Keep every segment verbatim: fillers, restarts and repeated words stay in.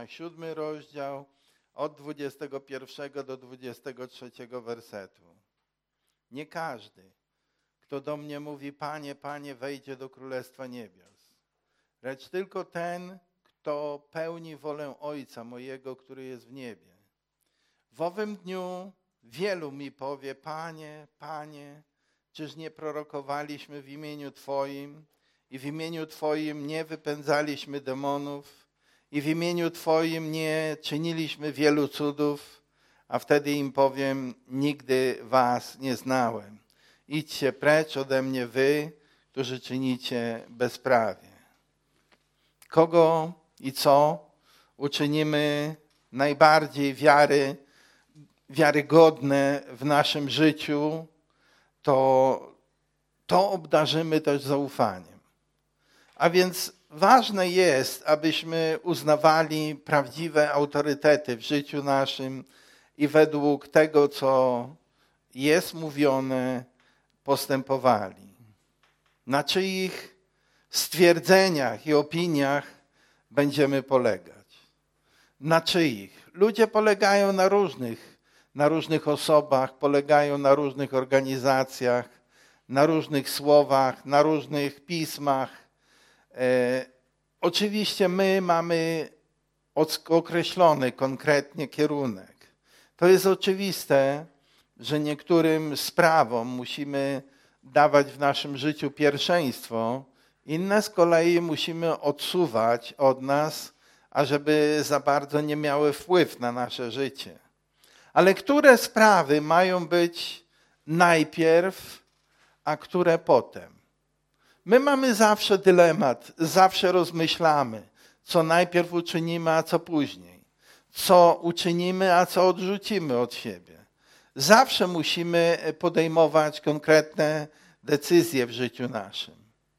Siódmy rozdział od dwudziestego pierwszego do dwudziestego trzeciego wersetu. Nie każdy, kto do mnie mówi, Panie, Panie, wejdzie do Królestwa Niebios, lecz tylko ten, kto pełni wolę Ojca mojego, który jest w niebie. W owym dniu wielu mi powie, Panie, Panie, czyż nie prorokowaliśmy w imieniu Twoim i w imieniu Twoim nie wypędzaliśmy demonów i w imieniu Twoim nie czyniliśmy wielu cudów, a wtedy im powiem, nigdy was nie znałem. Idźcie precz ode mnie wy, którzy czynicie bezprawie. Kogo i co uczynimy najbardziej wiary, wiarygodne w naszym życiu, to, to obdarzymy też zaufaniem. A więc ważne jest, abyśmy uznawali prawdziwe autorytety w życiu naszym i według tego, co jest mówione, postępowali. Na czyich stwierdzeniach i opiniach będziemy polegać? Na czyich? Ludzie polegają na różnych, na różnych osobach, polegają na różnych organizacjach, na różnych słowach, na różnych pismach. E, oczywiście my mamy określony konkretnie kierunek. To jest oczywiste, że niektórym sprawom musimy dawać w naszym życiu pierwszeństwo, inne z kolei musimy odsuwać od nas, ażeby za bardzo nie miały wpływ na nasze życie. Ale które sprawy mają być najpierw, a które potem? My mamy zawsze dylemat, zawsze rozmyślamy, co najpierw uczynimy, a co później. Co uczynimy, a co odrzucimy od siebie. Zawsze musimy podejmować konkretne decyzje w życiu naszym.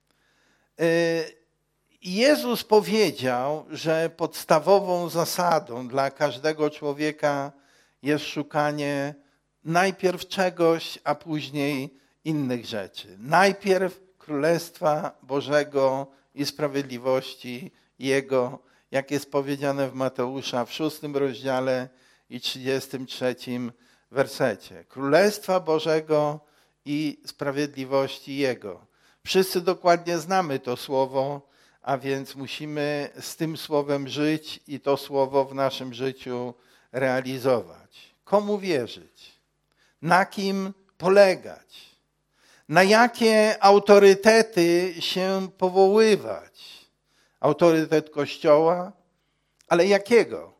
Jezus powiedział, że podstawową zasadą dla każdego człowieka jest szukanie najpierw czegoś, a później innych rzeczy. Najpierw Królestwa Bożego i sprawiedliwości Jego, jak jest powiedziane w Mateusza w szóstym rozdziale i trzydziestym trzecim wersecie. Królestwa Bożego i sprawiedliwości Jego. Wszyscy dokładnie znamy to słowo, a więc musimy z tym słowem żyć i to słowo w naszym życiu realizować. Komu wierzyć? Na kim polegać? Na jakie autorytety się powoływać? Autorytet Kościoła? Ale jakiego?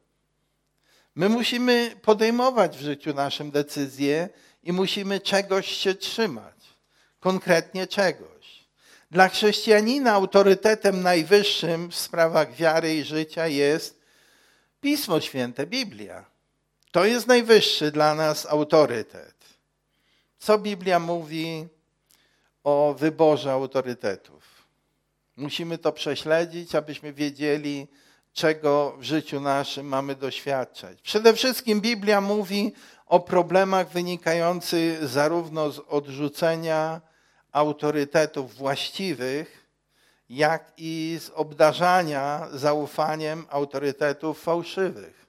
My musimy podejmować w życiu naszym decyzje i musimy czegoś się trzymać. Konkretnie czegoś. Dla chrześcijanina autorytetem najwyższym w sprawach wiary i życia jest Pismo Święte, Biblia. To jest najwyższy dla nas autorytet. Co Biblia mówi o wyborze autorytetów? Musimy to prześledzić, abyśmy wiedzieli, czego w życiu naszym mamy doświadczać. Przede wszystkim Biblia mówi o problemach wynikających zarówno z odrzucenia autorytetów właściwych, jak i z obdarzania zaufaniem autorytetów fałszywych.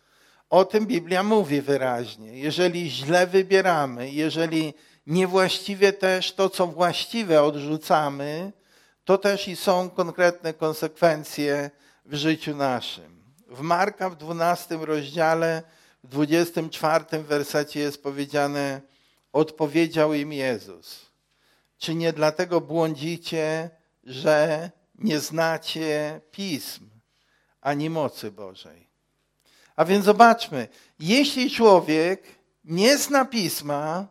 O tym Biblia mówi wyraźnie. Jeżeli źle wybieramy, jeżeli niewłaściwie też to, co właściwe odrzucamy, to też i są konkretne konsekwencje w życiu naszym. W Marka w dwunastym rozdziale, w dwudziestym czwartym wersecie jest powiedziane, odpowiedział im Jezus. Czy nie dlatego błądzicie, że nie znacie pism ani mocy Bożej? A więc zobaczmy, jeśli człowiek nie zna pisma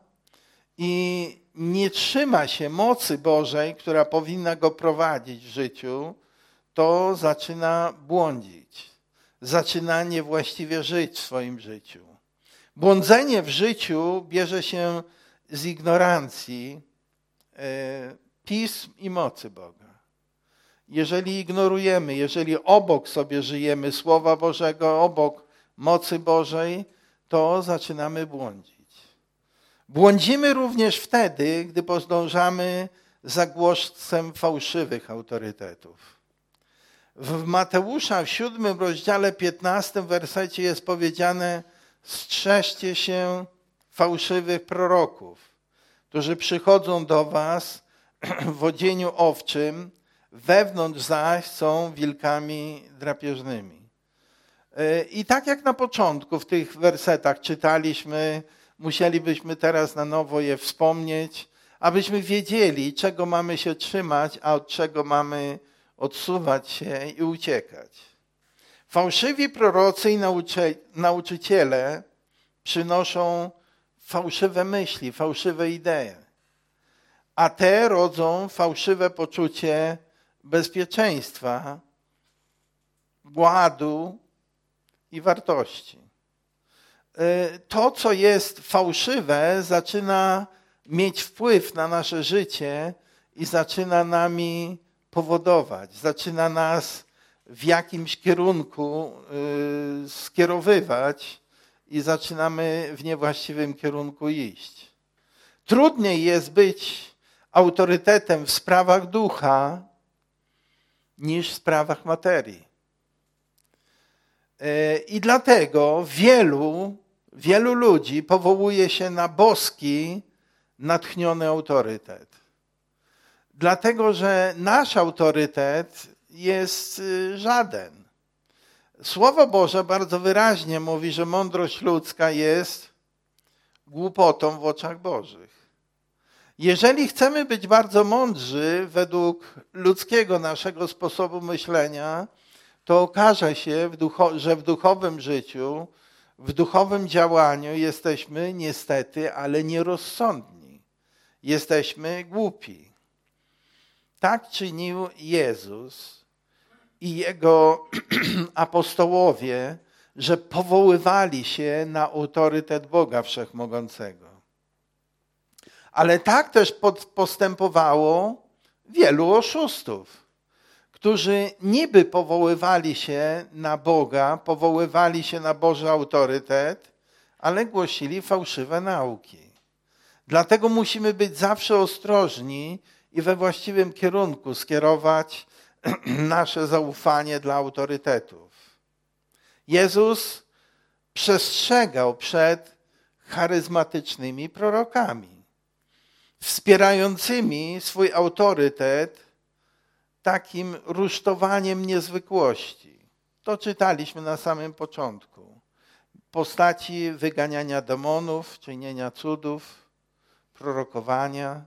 i nie trzyma się mocy Bożej, która powinna go prowadzić w życiu, to zaczyna błądzić. Zaczyna niewłaściwie żyć w swoim życiu. Błądzenie w życiu bierze się z ignorancji e, pism i mocy Boga. Jeżeli ignorujemy, jeżeli obok sobie żyjemy Słowa Bożego, obok mocy Bożej, to zaczynamy błądzić. Błądzimy również wtedy, gdy podążamy za głosem fałszywych autorytetów. W Mateusza w siódmym rozdziale piętnastym wersecie jest powiedziane: strzeżcie się fałszywych proroków, którzy przychodzą do was w odzieniu owczym, wewnątrz zaś są wilkami drapieżnymi. I tak jak na początku w tych wersetach czytaliśmy, musielibyśmy teraz na nowo je wspomnieć, abyśmy wiedzieli, czego mamy się trzymać, a od czego mamy odsuwać się i uciekać. Fałszywi prorocy i nauczy- nauczyciele przynoszą fałszywe myśli, fałszywe idee, a te rodzą fałszywe poczucie bezpieczeństwa, ładu i wartości. To, co jest fałszywe, zaczyna mieć wpływ na nasze życie i zaczyna nami powodować, zaczyna nas w jakimś kierunku yy, skierowywać i zaczynamy w niewłaściwym kierunku iść. Trudniej jest być autorytetem w sprawach ducha niż w sprawach materii. Yy, I dlatego wielu, wielu ludzi powołuje się na boski, natchniony autorytet. Dlatego, że nasz autorytet jest żaden. Słowo Boże bardzo wyraźnie mówi, że mądrość ludzka jest głupotą w oczach Bożych. Jeżeli chcemy być bardzo mądrzy według ludzkiego naszego sposobu myślenia, to okaże się, że w duchowym życiu, w duchowym działaniu jesteśmy niestety, ale nierozsądni. Jesteśmy głupi. Tak czynił Jezus i Jego apostołowie, że powoływali się na autorytet Boga Wszechmogącego. Ale tak też postępowało wielu oszustów, którzy niby powoływali się na Boga, powoływali się na Boży autorytet, ale głosili fałszywe nauki. Dlatego musimy być zawsze ostrożni i we właściwym kierunku skierować nasze zaufanie dla autorytetów. Jezus przestrzegał przed charyzmatycznymi prorokami, wspierającymi swój autorytet takim rusztowaniem niezwykłości. To czytaliśmy na samym początku. Postaci wyganiania demonów, czynienia cudów, prorokowania.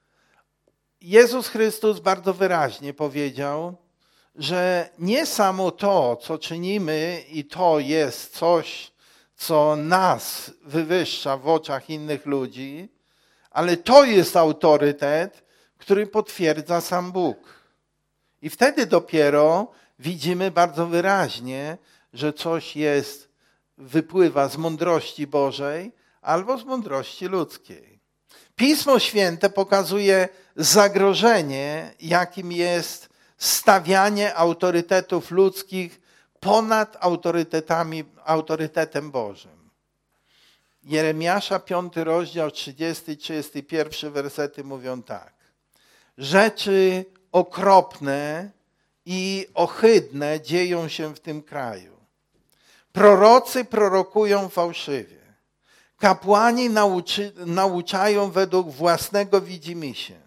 Jezus Chrystus bardzo wyraźnie powiedział, że nie samo to, co czynimy i to jest coś, co nas wywyższa w oczach innych ludzi, ale to jest autorytet, który potwierdza sam Bóg. I wtedy dopiero widzimy bardzo wyraźnie, że coś jest, wypływa z mądrości Bożej albo z mądrości ludzkiej. Pismo Święte pokazuje zagrożenie, jakim jest stawianie autorytetów ludzkich ponad autorytetami, autorytetem Bożym. Jeremiasza piąty rozdział, trzydziesty i trzydziesty pierwszy wersety mówią tak. Rzeczy okropne i ohydne dzieją się w tym kraju. Prorocy prorokują fałszywie. Kapłani nauczy, nauczają według własnego widzimisię.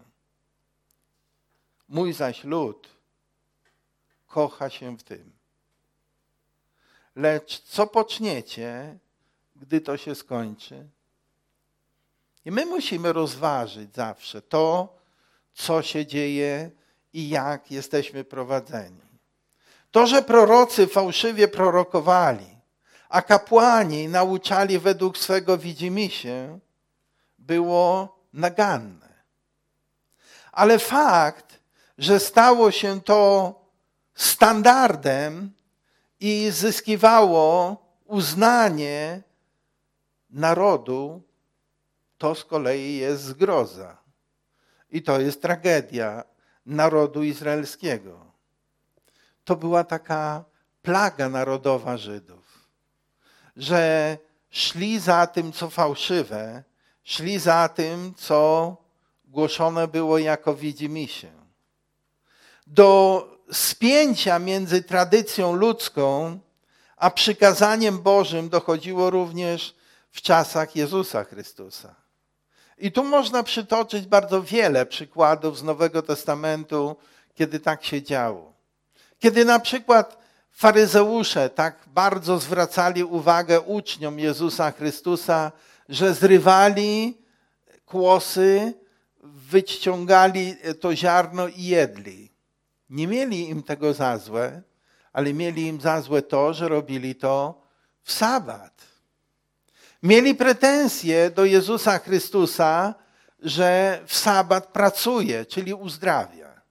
Mój zaś lud kocha się w tym. Lecz co poczniecie, gdy to się skończy? I my musimy rozważyć zawsze to, co się dzieje i jak jesteśmy prowadzeni. To, że prorocy fałszywie prorokowali, a kapłani nauczali według swego widzimisię, było naganne. Ale fakt, że stało się to standardem i zyskiwało uznanie narodu, to z kolei jest zgroza. I to jest tragedia narodu izraelskiego. To była taka plaga narodowa Żydów, że szli za tym, co fałszywe, szli za tym, co głoszone było jako widzimisię. Do spięcia między tradycją ludzką a przykazaniem Bożym dochodziło również w czasach Jezusa Chrystusa. I tu można przytoczyć bardzo wiele przykładów z Nowego Testamentu, kiedy tak się działo. Kiedy na przykład faryzeusze tak bardzo zwracali uwagę uczniom Jezusa Chrystusa, że zrywali kłosy, wyciągali to ziarno i jedli. Nie mieli im tego za złe, ale mieli im za złe to, że robili to w sabat. Mieli pretensje do Jezusa Chrystusa, że w sabat pracuje, czyli uzdrawia.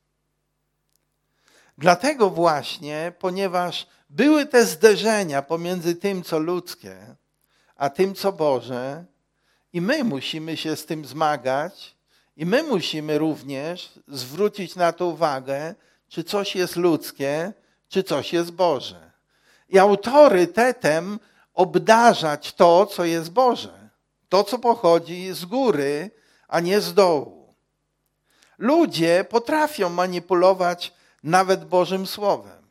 Dlatego właśnie, ponieważ były te zderzenia pomiędzy tym, co ludzkie, a tym, co Boże, i my musimy się z tym zmagać, i my musimy również zwrócić na to uwagę, czy coś jest ludzkie, czy coś jest Boże. I autorytetem obdarzać to, co jest Boże. To, co pochodzi z góry, a nie z dołu. Ludzie potrafią manipulować nawet Bożym Słowem.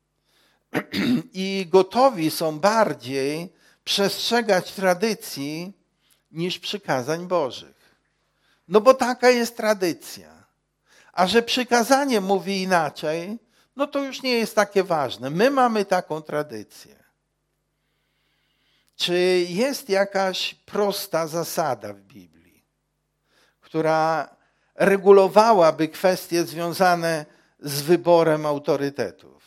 I gotowi są bardziej przestrzegać tradycji niż przykazań Bożych. No bo taka jest tradycja. A że przykazanie mówi inaczej, no to już nie jest takie ważne. My mamy taką tradycję. Czy jest jakaś prosta zasada w Biblii, która regulowałaby kwestie związane z wyborem autorytetów?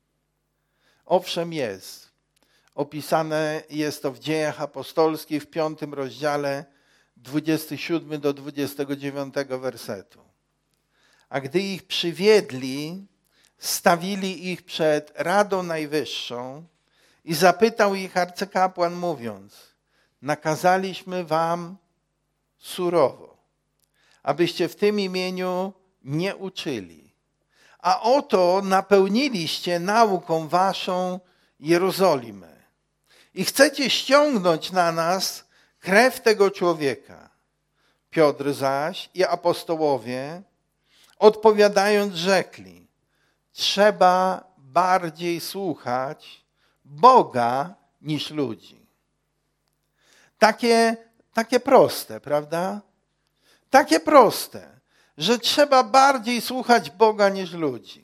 Owszem, jest. Opisane jest to w Dziejach Apostolskich w piątym rozdziale, dwudziesty siódmy do dwudziestego dziewiątego wersetu. A gdy ich przywiedli, stawili ich przed Radą Najwyższą i zapytał ich arcykapłan, mówiąc: nakazaliśmy wam surowo, abyście w tym imieniu nie uczyli. A oto napełniliście nauką waszą Jerozolimę i chcecie ściągnąć na nas krew tego człowieka. Piotr zaś i apostołowie, odpowiadając, rzekli: trzeba bardziej słuchać Boga niż ludzi. Takie, takie proste, prawda? Takie proste, że trzeba bardziej słuchać Boga niż ludzi.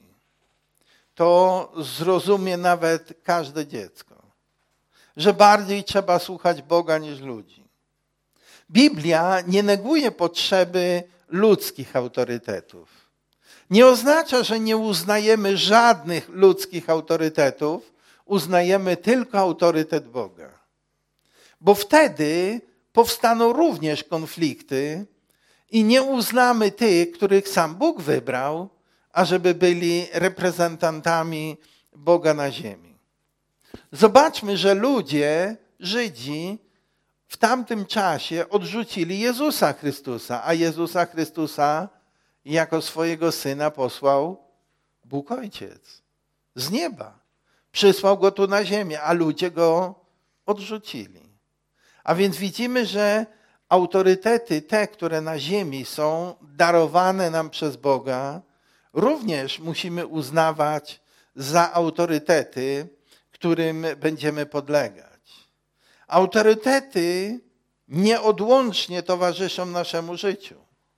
To zrozumie nawet każde dziecko, że bardziej trzeba słuchać Boga niż ludzi. Biblia nie neguje potrzeby ludzkich autorytetów. Nie oznacza, że nie uznajemy żadnych ludzkich autorytetów, uznajemy tylko autorytet Boga. Bo wtedy powstaną również konflikty i nie uznamy tych, których sam Bóg wybrał, ażeby byli reprezentantami Boga na ziemi. Zobaczmy, że ludzie, Żydzi, w tamtym czasie odrzucili Jezusa Chrystusa, a Jezusa Chrystusa jako swojego Syna posłał Bóg Ojciec z nieba. Przysłał Go tu na ziemię, a ludzie Go odrzucili. A więc widzimy, że autorytety te, które na ziemi są darowane nam przez Boga, również musimy uznawać za autorytety, którym będziemy podlegać. Autorytety nieodłącznie towarzyszą naszemu życiu.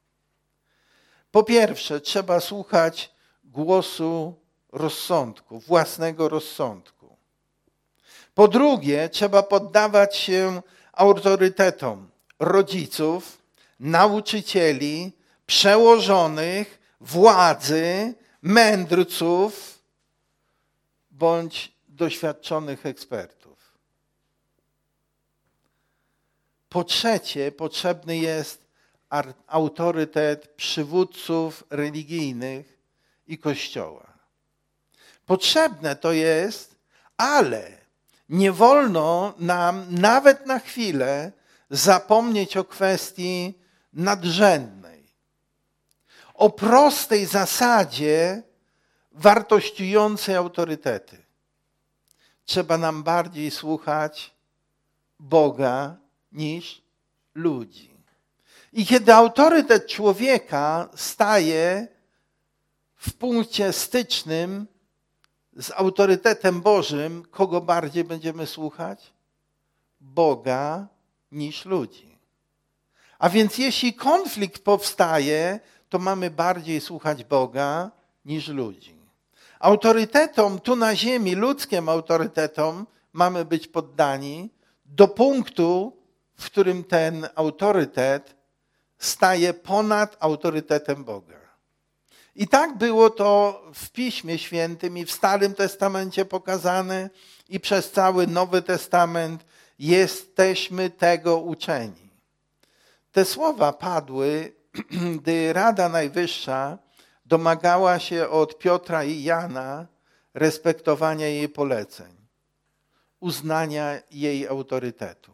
Po pierwsze, trzeba słuchać głosu rozsądku, własnego rozsądku. Po drugie, trzeba poddawać się autorytetom rodziców, nauczycieli, przełożonych, władzy, mędrców bądź doświadczonych ekspertów. Po trzecie, potrzebny jest autorytet przywódców religijnych i Kościoła. Potrzebne to jest, ale nie wolno nam nawet na chwilę zapomnieć o kwestii nadrzędnej. O prostej zasadzie wartościującej autorytety. Trzeba nam bardziej słuchać Boga niż ludzi. I kiedy autorytet człowieka staje w punkcie stycznym z autorytetem Bożym, kogo bardziej będziemy słuchać? Boga niż ludzi. A więc jeśli konflikt powstaje, to mamy bardziej słuchać Boga niż ludzi. Autorytetom tu na ziemi, ludzkim autorytetom mamy być poddani do punktu, w którym ten autorytet staje ponad autorytetem Boga. I tak było to w Piśmie Świętym i w Starym Testamencie pokazane i przez cały Nowy Testament jesteśmy tego uczeni. Te słowa padły, gdy Rada Najwyższa domagała się od Piotra i Jana respektowania jej poleceń, uznania jej autorytetu.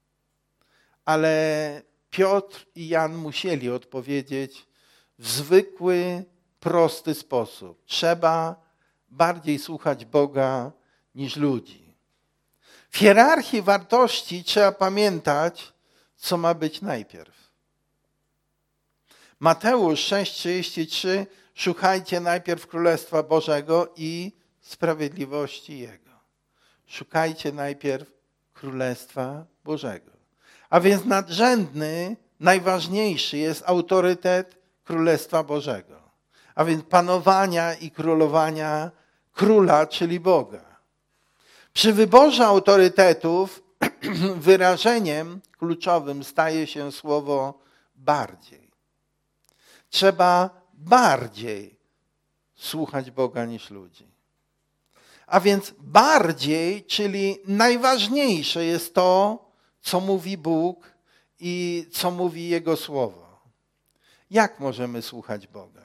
Ale Piotr i Jan musieli odpowiedzieć w zwykły, prosty sposób. Trzeba bardziej słuchać Boga niż ludzi. W hierarchii wartości trzeba pamiętać, co ma być najpierw. Mateusz sześć trzydzieści trzy. Szukajcie najpierw Królestwa Bożego i sprawiedliwości Jego. Szukajcie najpierw Królestwa Bożego. A więc nadrzędny, najważniejszy jest autorytet Królestwa Bożego. A więc panowania i królowania Króla, czyli Boga. Przy wyborze autorytetów wyrażeniem kluczowym staje się słowo bardziej. Trzeba bardziej słuchać Boga niż ludzi. A więc bardziej, czyli najważniejsze jest to, co mówi Bóg i co mówi Jego Słowo. Jak możemy słuchać Boga?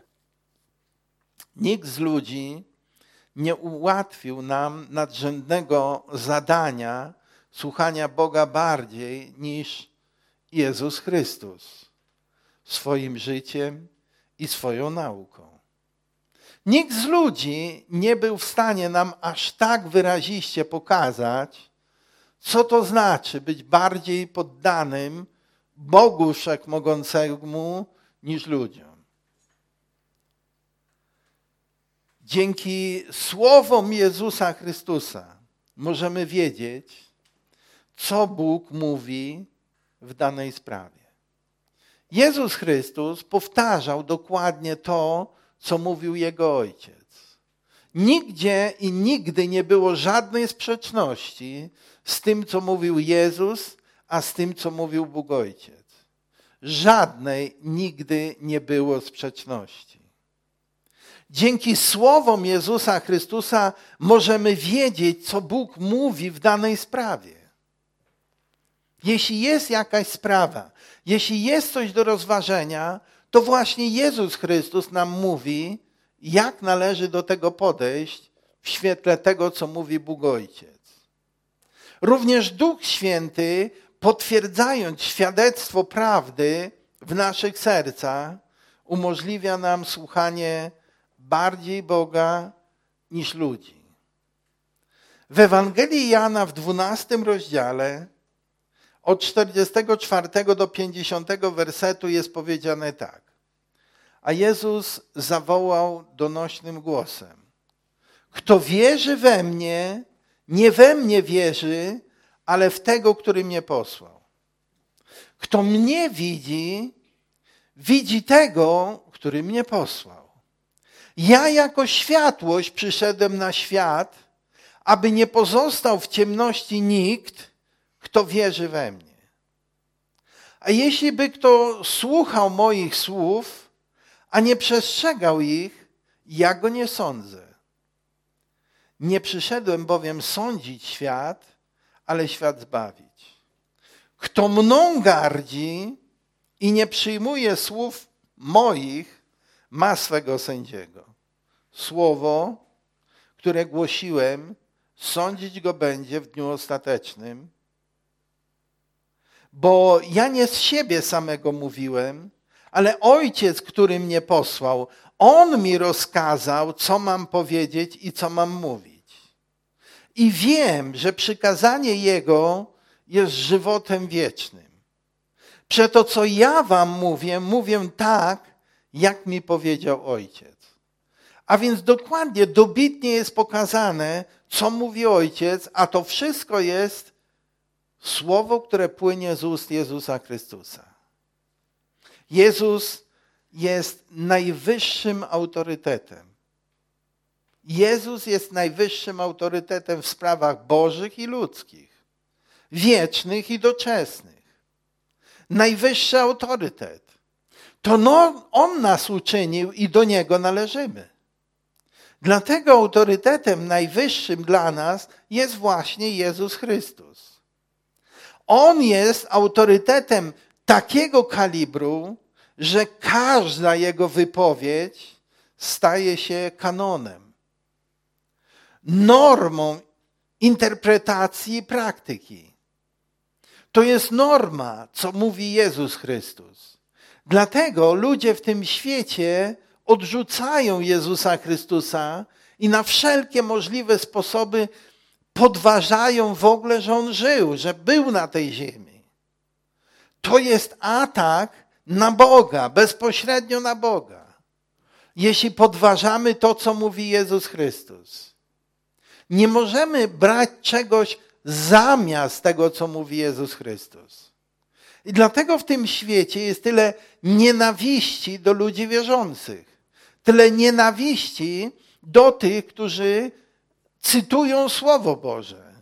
Nikt z ludzi nie ułatwił nam nadrzędnego zadania słuchania Boga bardziej niż Jezus Chrystus swoim życiem i swoją nauką. Nikt z ludzi nie był w stanie nam aż tak wyraziście pokazać, co to znaczy być bardziej poddanym Bogu Wszechmogącemu niż ludziom. Dzięki słowom Jezusa Chrystusa możemy wiedzieć, co Bóg mówi w danej sprawie. Jezus Chrystus powtarzał dokładnie to, co mówił Jego Ojciec. Nigdzie i nigdy nie było żadnej sprzeczności z tym, co mówił Jezus, a z tym, co mówił Bóg Ojciec. Żadnej nigdy nie było sprzeczności. Dzięki słowom Jezusa Chrystusa możemy wiedzieć, co Bóg mówi w danej sprawie. Jeśli jest jakaś sprawa, jeśli jest coś do rozważenia, to właśnie Jezus Chrystus nam mówi, jak należy do tego podejść w świetle tego, co mówi Bóg Ojciec. Również Duch Święty, potwierdzając świadectwo prawdy w naszych sercach, umożliwia nam słuchanie bardziej Boga niż ludzi. W Ewangelii Jana w dwunastym rozdziale od czterdziestego czwartego do pięćdziesiątego wersetu jest powiedziane tak. A Jezus zawołał donośnym głosem. Kto wierzy we mnie, nie we mnie wierzy, ale w tego, który mnie posłał. Kto mnie widzi, widzi tego, który mnie posłał. Ja jako światłość przyszedłem na świat, aby nie pozostał w ciemności nikt, kto wierzy we mnie. A jeśli by kto słuchał moich słów, a nie przestrzegał ich, ja go nie sądzę. Nie przyszedłem bowiem sądzić świat, ale świat zbawić. Kto mną gardzi i nie przyjmuje słów moich, ma swego sędziego. Słowo, które głosiłem, sądzić go będzie w dniu ostatecznym, bo ja nie z siebie samego mówiłem, ale Ojciec, który mnie posłał, On mi rozkazał, co mam powiedzieć i co mam mówić. I wiem, że przykazanie Jego jest żywotem wiecznym. Przeto, co ja wam mówię, mówię tak, jak mi powiedział Ojciec. A więc dokładnie, dobitnie jest pokazane, co mówi Ojciec, a to wszystko jest słowo, które płynie z ust Jezusa Chrystusa. Jezus jest najwyższym autorytetem. Jezus jest najwyższym autorytetem w sprawach bożych i ludzkich, wiecznych i doczesnych. Najwyższy autorytet. To no, On nas uczynił i do Niego należymy. Dlatego autorytetem najwyższym dla nas jest właśnie Jezus Chrystus. On jest autorytetem takiego kalibru, że każda Jego wypowiedź staje się kanonem, normą interpretacji i praktyki. To jest norma, co mówi Jezus Chrystus. Dlatego ludzie w tym świecie odrzucają Jezusa Chrystusa i na wszelkie możliwe sposoby podważają w ogóle, że On żył, że był na tej ziemi. To jest atak na Boga, bezpośrednio na Boga. Jeśli podważamy to, co mówi Jezus Chrystus. Nie możemy brać czegoś zamiast tego, co mówi Jezus Chrystus. I dlatego w tym świecie jest tyle nienawiści do ludzi wierzących. Tyle nienawiści do tych, którzy cytują Słowo Boże.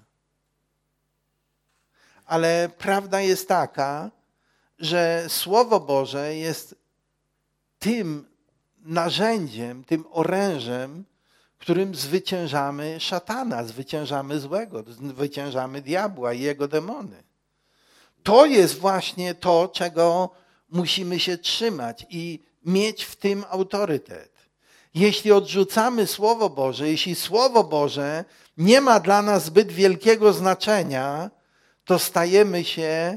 Ale prawda jest taka, że Słowo Boże jest tym narzędziem, tym orężem, którym zwyciężamy szatana, zwyciężamy złego, zwyciężamy diabła i jego demony. To jest właśnie to, czego musimy się trzymać i mieć w tym autorytet. Jeśli odrzucamy Słowo Boże, jeśli Słowo Boże nie ma dla nas zbyt wielkiego znaczenia, to stajemy się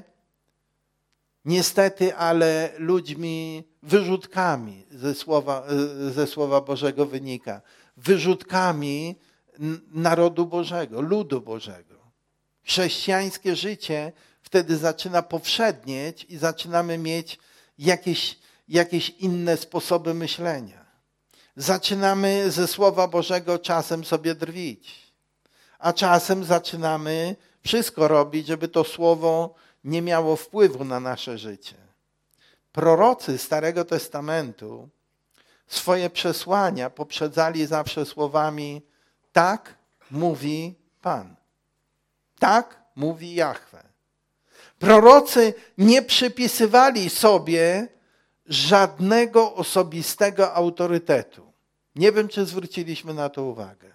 niestety, ale ludźmi wyrzutkami ze Słowa, ze Słowa Bożego wynika. Wyrzutkami narodu Bożego, ludu Bożego. Chrześcijańskie życie wtedy zaczyna powszednieć i zaczynamy mieć jakieś, jakieś inne sposoby myślenia. Zaczynamy ze Słowa Bożego czasem sobie drwić, a czasem zaczynamy wszystko robić, żeby to Słowo nie miało wpływu na nasze życie. Prorocy Starego Testamentu swoje przesłania poprzedzali zawsze słowami: tak mówi Pan. Tak mówi Jahwe. Prorocy nie przypisywali sobie żadnego osobistego autorytetu. Nie wiem, czy zwróciliśmy na to uwagę.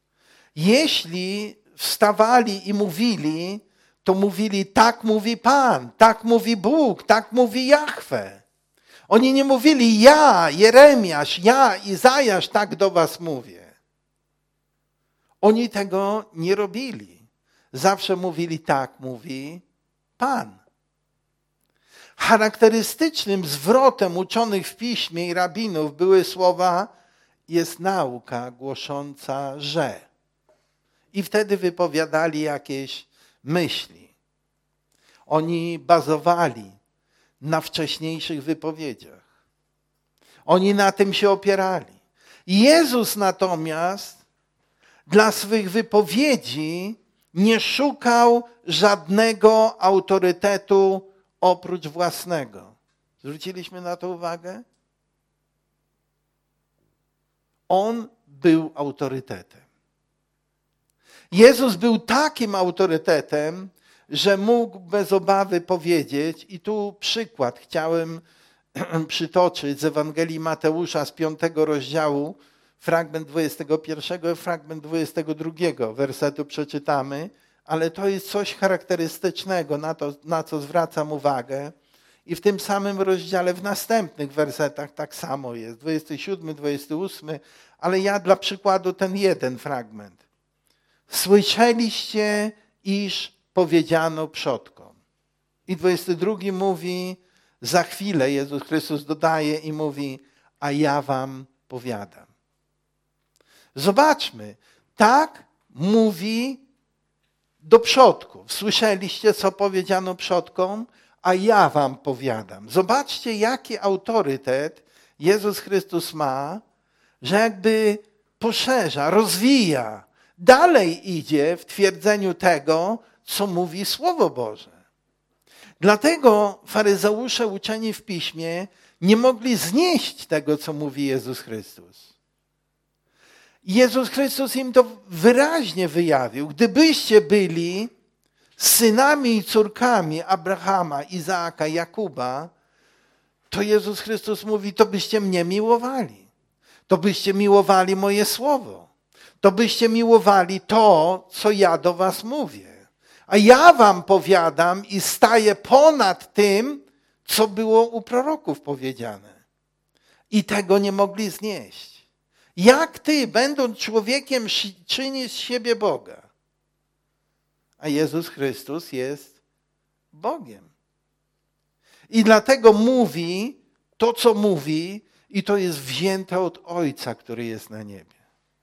Jeśli wstawali i mówili, to mówili: tak mówi Pan, tak mówi Bóg, tak mówi Jahwe. Oni nie mówili: ja, Jeremiasz, ja, Izajasz, tak do was mówię. Oni tego nie robili. Zawsze mówili: tak mówi Pan. Charakterystycznym zwrotem uczonych w piśmie i rabinów były słowa: jest nauka głosząca, że. I wtedy wypowiadali jakieś myśli. Oni bazowali na wcześniejszych wypowiedziach. Oni na tym się opierali. Jezus natomiast dla swych wypowiedzi nie szukał żadnego autorytetu oprócz własnego. Zwróciliśmy na to uwagę? On był autorytetem. Jezus był takim autorytetem, że mógł bez obawy powiedzieć, i tu przykład chciałem przytoczyć z Ewangelii Mateusza z piątego rozdziału, fragment dwudziestego pierwszego, fragment dwudziestego drugiego wersetu przeczytamy, ale to jest coś charakterystycznego, na to, na co zwracam uwagę. I w tym samym rozdziale, w następnych wersetach tak samo jest, dwudziesty siódmy, dwudziesty ósmy, ale ja dla przykładu ten jeden fragment. Słyszeliście, iż powiedziano przodkom. I dwudziesty drugi mówi, za chwilę Jezus Chrystus dodaje i mówi: a ja wam powiadam. Zobaczmy, tak mówi do przodków. Słyszeliście, co powiedziano przodkom, a ja wam powiadam. Zobaczcie, jaki autorytet Jezus Chrystus ma, że jakby poszerza, rozwija, dalej idzie w twierdzeniu tego, co mówi Słowo Boże. Dlatego faryzeusze uczeni w Piśmie nie mogli znieść tego, co mówi Jezus Chrystus. Jezus Chrystus im to wyraźnie wyjawił. Gdybyście byli synami i córkami Abrahama, Izaaka, Jakuba, to Jezus Chrystus mówi, to byście mnie miłowali. To byście miłowali moje słowo. To byście miłowali to, co ja do was mówię. A ja wam powiadam i staję ponad tym, co było u proroków powiedziane. I tego nie mogli znieść. Jak ty, będąc człowiekiem, czynisz z siebie Boga? A Jezus Chrystus jest Bogiem. I dlatego mówi to, co mówi, i to jest wzięte od Ojca, który jest na niebie.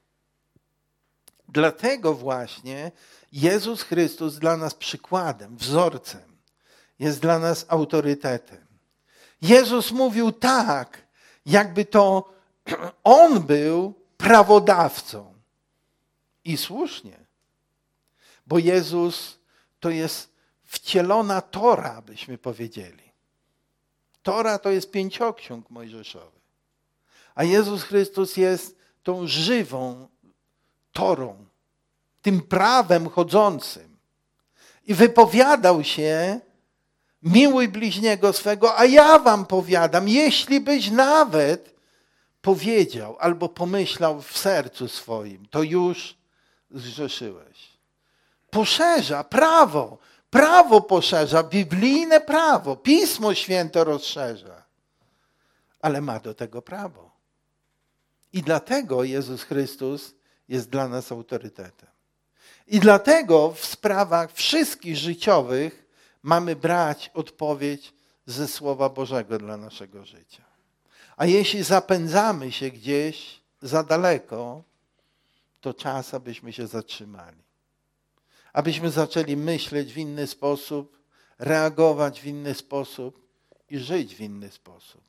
Dlatego właśnie Jezus Chrystus dla nas przykładem, wzorcem, jest dla nas autorytetem. Jezus mówił tak, jakby to On był prawodawcą. I słusznie, bo Jezus to jest wcielona Tora, byśmy powiedzieli. Tora to jest pięcioksiąg mojżeszowy. A Jezus Chrystus jest tą żywą Torą, tym prawem chodzącym. I wypowiadał się, miłuj bliźniego swego, a ja wam powiadam, jeśli byś nawet powiedział albo pomyślał w sercu swoim, to już zgrzeszyłeś. Poszerza prawo, prawo poszerza, biblijne prawo, Pismo Święte rozszerza, ale ma do tego prawo. I dlatego Jezus Chrystus jest dla nas autorytetem. I dlatego w sprawach wszystkich życiowych mamy brać odpowiedź ze Słowa Bożego dla naszego życia. A jeśli zapędzamy się gdzieś za daleko, to czas, abyśmy się zatrzymali. Abyśmy zaczęli myśleć w inny sposób, reagować w inny sposób i żyć w inny sposób.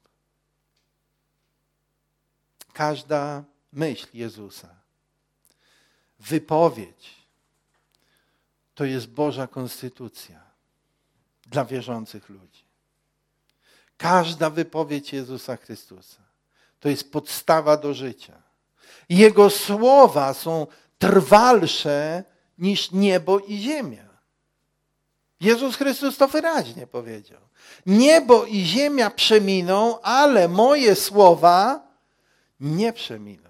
Każda myśl Jezusa, wypowiedź, to jest Boża konstytucja dla wierzących ludzi. Każda wypowiedź Jezusa Chrystusa to jest podstawa do życia. Jego słowa są trwalsze niż niebo i ziemia. Jezus Chrystus to wyraźnie powiedział. Niebo i ziemia przeminą, ale moje słowa nie przeminą.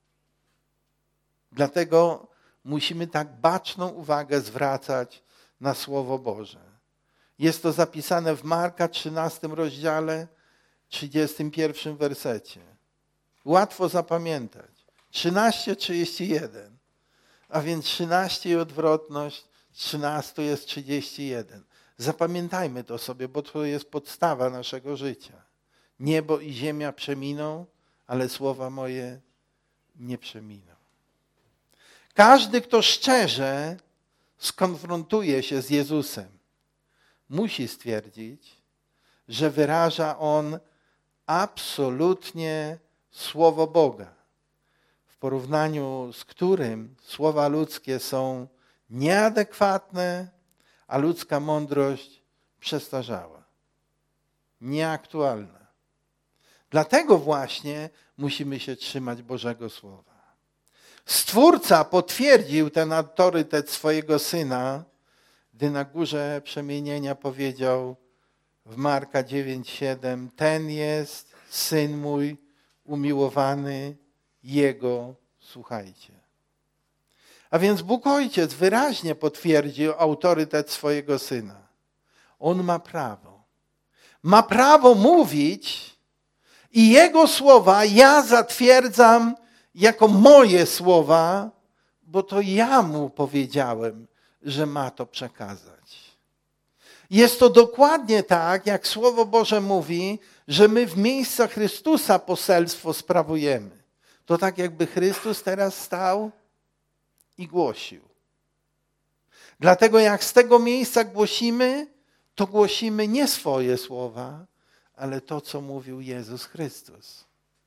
Dlatego musimy tak baczną uwagę zwracać na Słowo Boże. Jest to zapisane w Marka trzynastym rozdziale, trzydziestym pierwszym wersecie. Łatwo zapamiętać. trzynaście trzydzieści jeden. A więc trzynaście i odwrotność, trzynaście jest trzydzieści jeden. Zapamiętajmy to sobie, bo to jest podstawa naszego życia. Niebo i ziemia przeminą, ale słowa moje nie przeminą. Każdy, kto szczerze skonfrontuje się z Jezusem, musi stwierdzić, że wyraża On absolutnie Słowo Boga, w porównaniu z którym słowa ludzkie są nieadekwatne, a ludzka mądrość przestarzała, nieaktualna. Dlatego właśnie musimy się trzymać Bożego Słowa. Stwórca potwierdził ten autorytet swojego Syna, gdy na górze przemienienia powiedział w Marka dziewięć siedem, ten jest Syn mój umiłowany, Jego słuchajcie. A więc Bóg Ojciec wyraźnie potwierdził autorytet swojego Syna. On ma prawo. Ma prawo mówić i Jego słowa ja zatwierdzam jako moje słowa, bo to ja Mu powiedziałem, że ma to przekazać. Jest to dokładnie tak, jak Słowo Boże mówi, że my w miejsca Chrystusa poselstwo sprawujemy. To tak jakby Chrystus teraz stał i głosił. Dlatego jak z tego miejsca głosimy, to głosimy nie swoje słowa, ale to, co mówił Jezus Chrystus.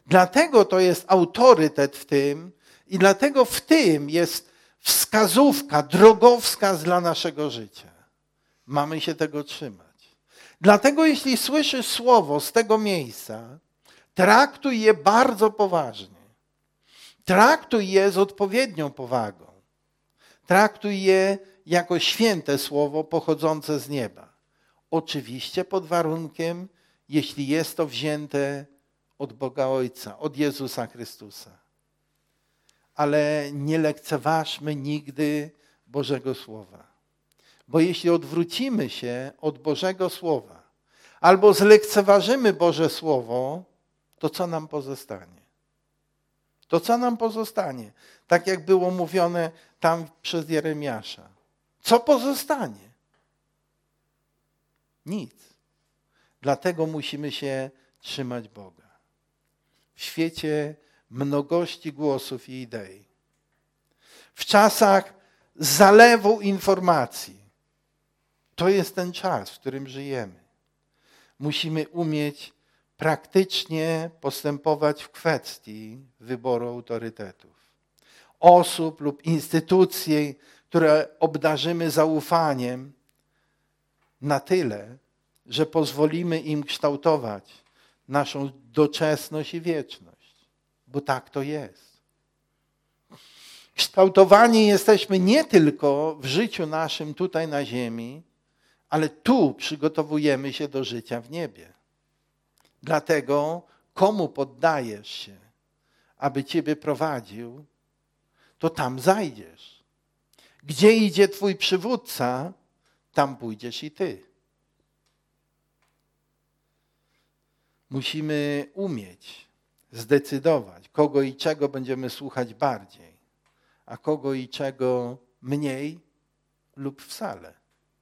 Dlatego to jest autorytet w tym i dlatego w tym jest wskazówka, drogowskaz dla naszego życia. Mamy się tego trzymać. Dlatego jeśli słyszysz słowo z tego miejsca, traktuj je bardzo poważnie. Traktuj je z odpowiednią powagą. Traktuj je jako święte słowo pochodzące z nieba. Oczywiście pod warunkiem, jeśli jest to wzięte od Boga Ojca, od Jezusa Chrystusa. Ale nie lekceważmy nigdy Bożego Słowa. Bo jeśli odwrócimy się od Bożego Słowa albo zlekceważymy Boże Słowo, to co nam pozostanie? To co nam pozostanie? Tak jak było mówione tam przez Jeremiasza. Co pozostanie? Nic. Dlatego musimy się trzymać Boga. W świecie mnogości głosów i idei. W czasach zalewu informacji. To jest ten czas, w którym żyjemy. Musimy umieć praktycznie postępować w kwestii wyboru autorytetów. Osób lub instytucji, które obdarzymy zaufaniem na tyle, że pozwolimy im kształtować naszą doczesność i wieczność. Bo tak to jest. Kształtowani jesteśmy nie tylko w życiu naszym tutaj na ziemi, ale tu przygotowujemy się do życia w niebie. Dlatego komu poddajesz się, aby ciebie prowadził, to tam zajdziesz. Gdzie idzie twój przywódca, tam pójdziesz i ty. Musimy umieć zdecydować, kogo i czego będziemy słuchać bardziej, a kogo i czego mniej lub wcale.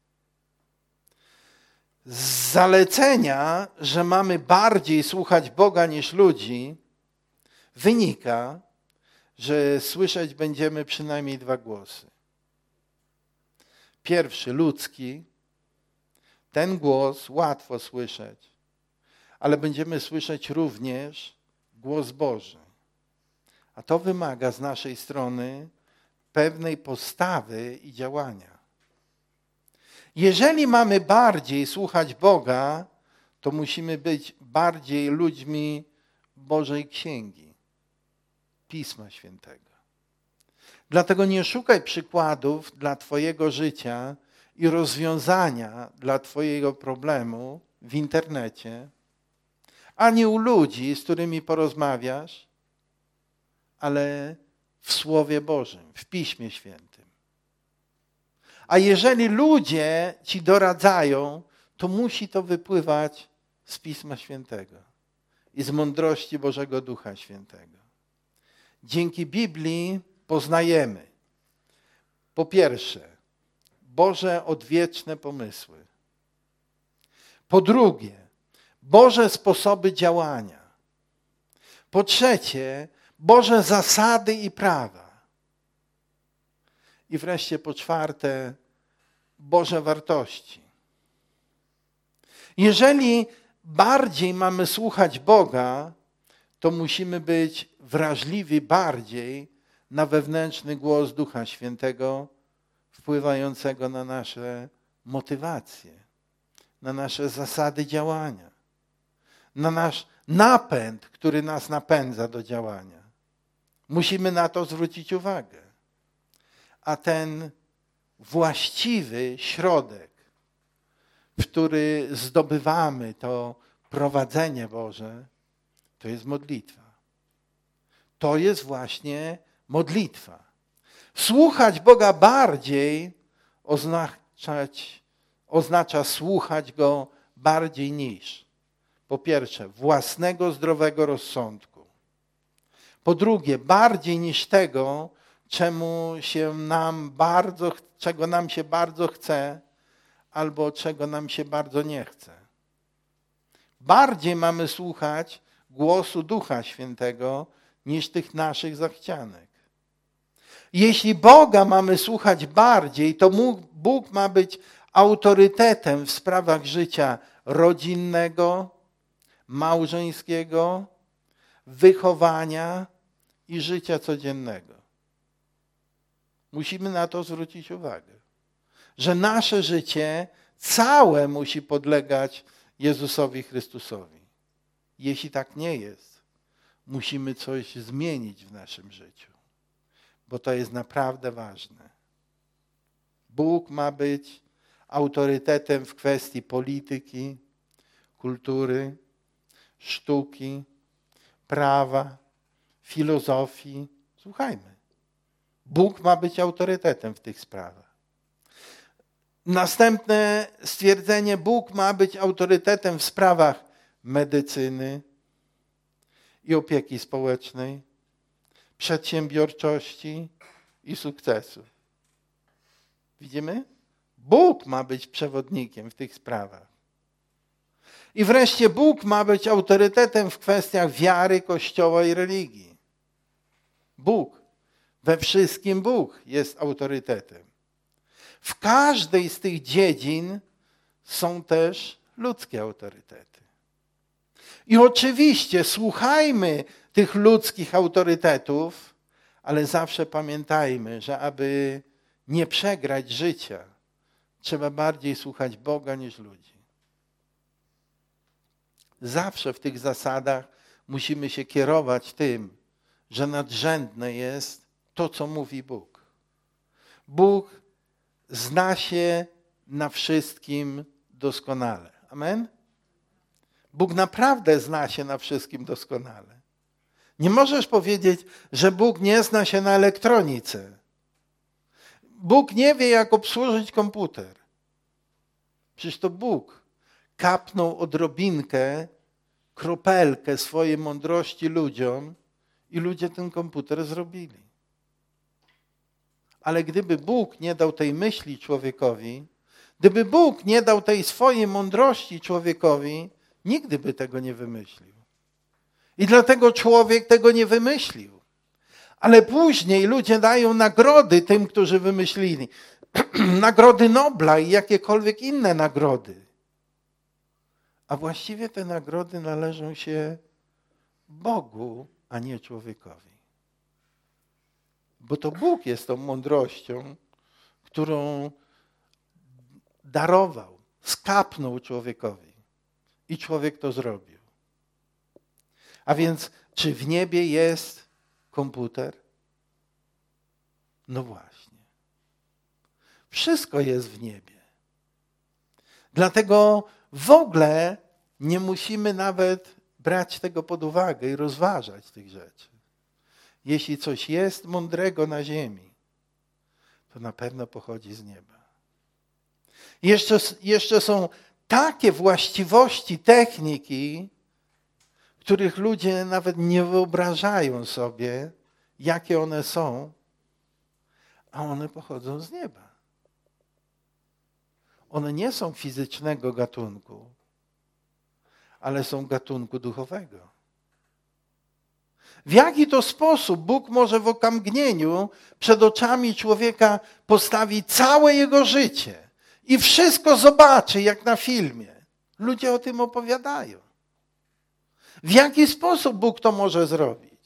Z zalecenia, że mamy bardziej słuchać Boga niż ludzi, wynika, że słyszeć będziemy przynajmniej dwa głosy. Pierwszy, ludzki, ten głos łatwo słyszeć, ale będziemy słyszeć również głos Boży. A to wymaga z naszej strony pewnej postawy i działania. Jeżeli mamy bardziej słuchać Boga, to musimy być bardziej ludźmi Bożej Księgi, Pisma Świętego. Dlatego nie szukaj przykładów dla twojego życia i rozwiązania dla twojego problemu w internecie, ani u ludzi, z którymi porozmawiasz, ale w Słowie Bożym, w Piśmie Świętym. A jeżeli ludzie ci doradzają, to musi to wypływać z Pisma Świętego i z mądrości Bożego Ducha Świętego. Dzięki Biblii poznajemy, po pierwsze, Boże odwieczne pomysły. Po drugie, Boże sposoby działania. Po trzecie, Boże zasady i prawa. I wreszcie po czwarte, Boże wartości. Jeżeli bardziej mamy słuchać Boga, to musimy być wrażliwi bardziej na wewnętrzny głos Ducha Świętego, wpływającego na nasze motywacje, na nasze zasady działania, na nasz napęd, który nas napędza do działania. Musimy na to zwrócić uwagę. A ten właściwy środek, w który zdobywamy to prowadzenie Boże, to jest modlitwa. To jest właśnie modlitwa. Słuchać Boga bardziej oznaczać, oznacza słuchać Go bardziej niż, po pierwsze, własnego zdrowego rozsądku. Po drugie, bardziej niż tego, czemu się nam bardzo, czego nam się bardzo chce, albo czego nam się bardzo nie chce. Bardziej mamy słuchać głosu Ducha Świętego niż tych naszych zachcianek. Jeśli Boga mamy słuchać bardziej, to Bóg ma być autorytetem w sprawach życia rodzinnego, małżeńskiego, wychowania i życia codziennego. Musimy na to zwrócić uwagę, że nasze życie całe musi podlegać Jezusowi Chrystusowi. Jeśli tak nie jest, musimy coś zmienić w naszym życiu, bo to jest naprawdę ważne. Bóg ma być autorytetem w kwestii polityki, kultury, sztuki, prawa, filozofii. Słuchajmy. Bóg ma być autorytetem w tych sprawach. Następne stwierdzenie: Bóg ma być autorytetem w sprawach medycyny i opieki społecznej, przedsiębiorczości i sukcesu. Widzimy? Bóg ma być przewodnikiem w tych sprawach. I wreszcie Bóg ma być autorytetem w kwestiach wiary, Kościoła i religii. Bóg, we wszystkim Bóg jest autorytetem. W każdej z tych dziedzin są też ludzkie autorytety. I oczywiście słuchajmy tych ludzkich autorytetów, ale zawsze pamiętajmy, że aby nie przegrać życia, trzeba bardziej słuchać Boga niż ludzi. Zawsze w tych zasadach musimy się kierować tym, że nadrzędne jest to, co mówi Bóg. Bóg zna się na wszystkim doskonale. Amen? Bóg naprawdę zna się na wszystkim doskonale. Nie możesz powiedzieć, że Bóg nie zna się na elektronice. Bóg nie wie, jak obsłużyć komputer. Przecież to Bóg kapnął odrobinkę, kropelkę swojej mądrości ludziom i ludzie ten komputer zrobili. Ale gdyby Bóg nie dał tej myśli człowiekowi, gdyby Bóg nie dał tej swojej mądrości człowiekowi, nigdy by tego nie wymyślił. I dlatego człowiek tego nie wymyślił. Ale później ludzie dają nagrody tym, którzy wymyślili. Nagrody Nobla i jakiekolwiek inne nagrody. A właściwie te nagrody należą się Bogu, a nie człowiekowi. Bo to Bóg jest tą mądrością, którą darował, skapnął człowiekowi. I człowiek to zrobił. A więc, czy w niebie jest komputer? No właśnie. Wszystko jest w niebie. Dlatego w ogóle nie musimy nawet brać tego pod uwagę i rozważać tych rzeczy. Jeśli coś jest mądrego na ziemi, to na pewno pochodzi z nieba. Jeszcze, jeszcze są takie właściwości techniki, których ludzie nawet nie wyobrażają sobie, jakie one są, a one pochodzą z nieba. One nie są fizycznego gatunku, ale są gatunku duchowego. W jaki to sposób Bóg może w okamgnieniu przed oczami człowieka postawić całe jego życie i wszystko zobaczy, jak na filmie? Ludzie o tym opowiadają. W jaki sposób Bóg to może zrobić?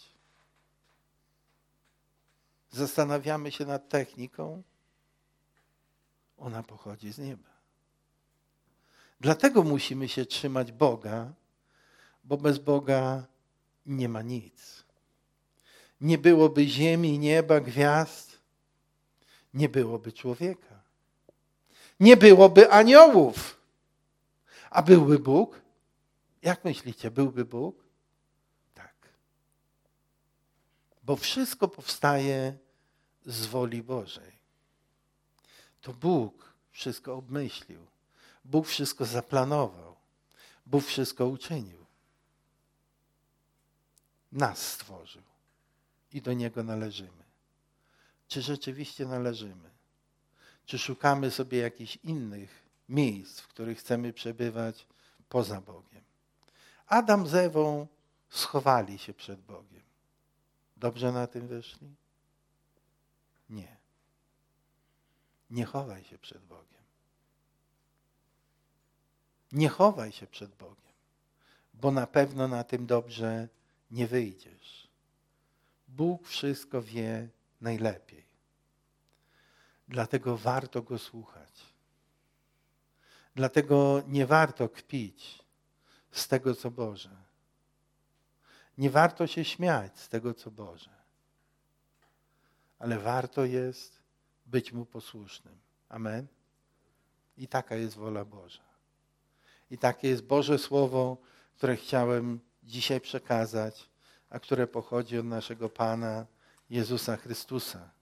Zastanawiamy się nad techniką. Ona pochodzi z nieba. Dlatego musimy się trzymać Boga, bo bez Boga nie ma nic. Nie byłoby ziemi, nieba, gwiazd, nie byłoby człowieka. Nie byłoby aniołów. A byłby Bóg? Jak myślicie, byłby Bóg? Tak. Bo wszystko powstaje z woli Bożej. To Bóg wszystko obmyślił. Bóg wszystko zaplanował. Bóg wszystko uczynił. Nas stworzył. I do Niego należymy. Czy rzeczywiście należymy? Czy szukamy sobie jakichś innych miejsc, w których chcemy przebywać poza Bogiem? Adam z Ewą schowali się przed Bogiem. Dobrze na tym wyszli? Nie. Nie chowaj się przed Bogiem. Nie chowaj się przed Bogiem, bo na pewno na tym dobrze nie wyjdziesz. Bóg wszystko wie najlepiej. Dlatego warto Go słuchać. Dlatego nie warto kpić z tego, co Boże. Nie warto się śmiać z tego, co Boże. Ale warto jest być Mu posłusznym. Amen? I taka jest wola Boża. I takie jest Boże Słowo, które chciałem dzisiaj przekazać, a które pochodzi od naszego Pana Jezusa Chrystusa.